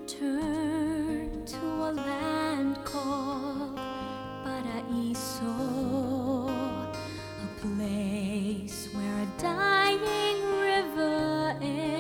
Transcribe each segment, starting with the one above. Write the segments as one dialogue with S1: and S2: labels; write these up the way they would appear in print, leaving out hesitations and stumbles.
S1: return to a land called Paraíso, a place where a dying river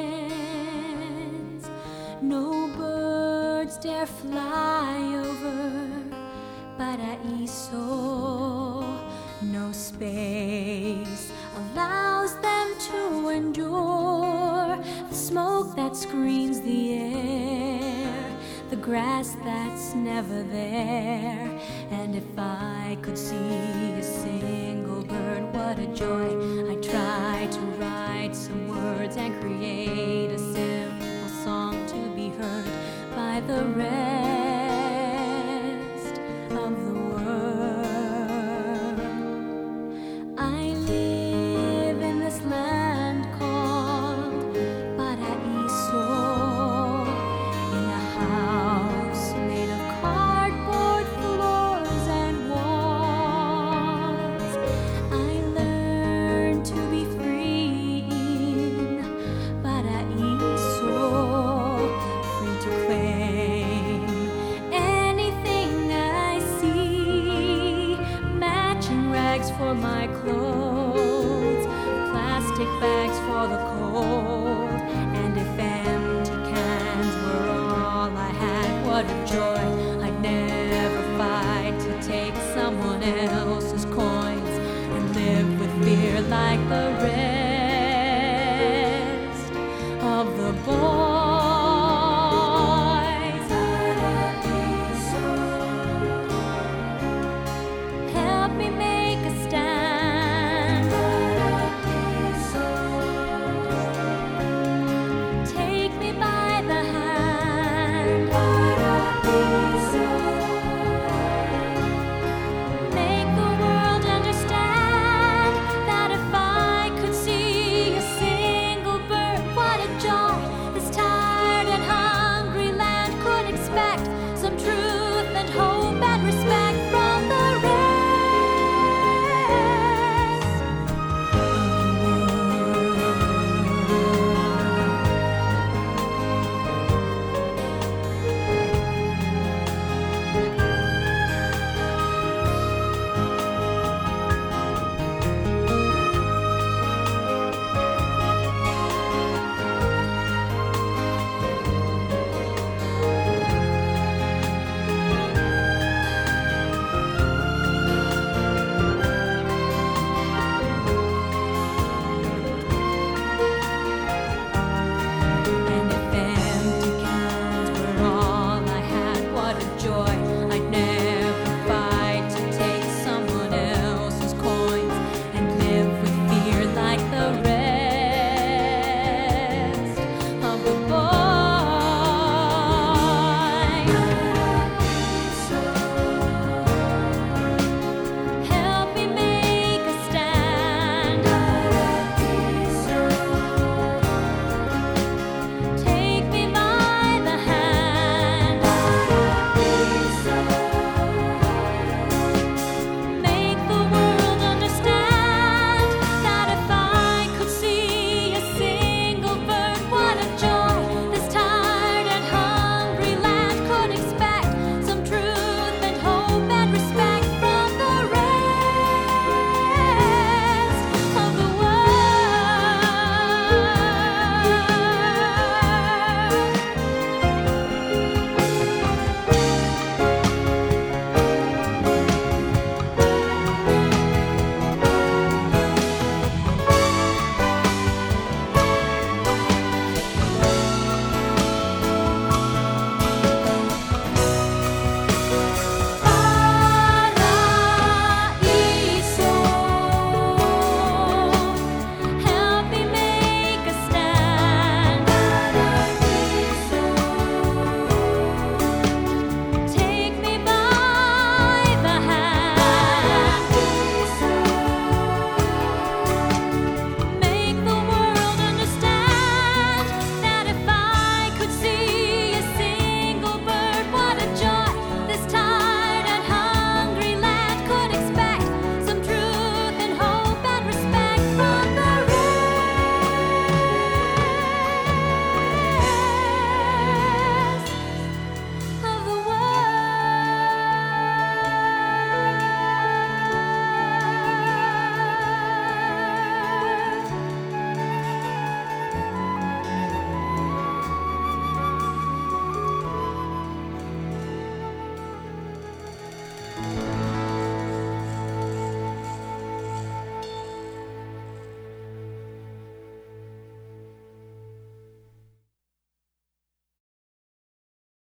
S1: ends. No birds dare fly over Paraíso. No space allows them to endure the smoke that screens the air, the grass that's never there. And if I could see a single bird, what a joy. I'd try to write some words and create a simple song to be heard by the rest of the world. I live in this land called Paraíso, in a house made of cardboard floors and walls. I learned to be free in Paraíso, free to claim anything I see. Matching rags for my clothes, plastic bags for the cold. And if empty cans were all I had, what a joy. I'd never fight to take someone else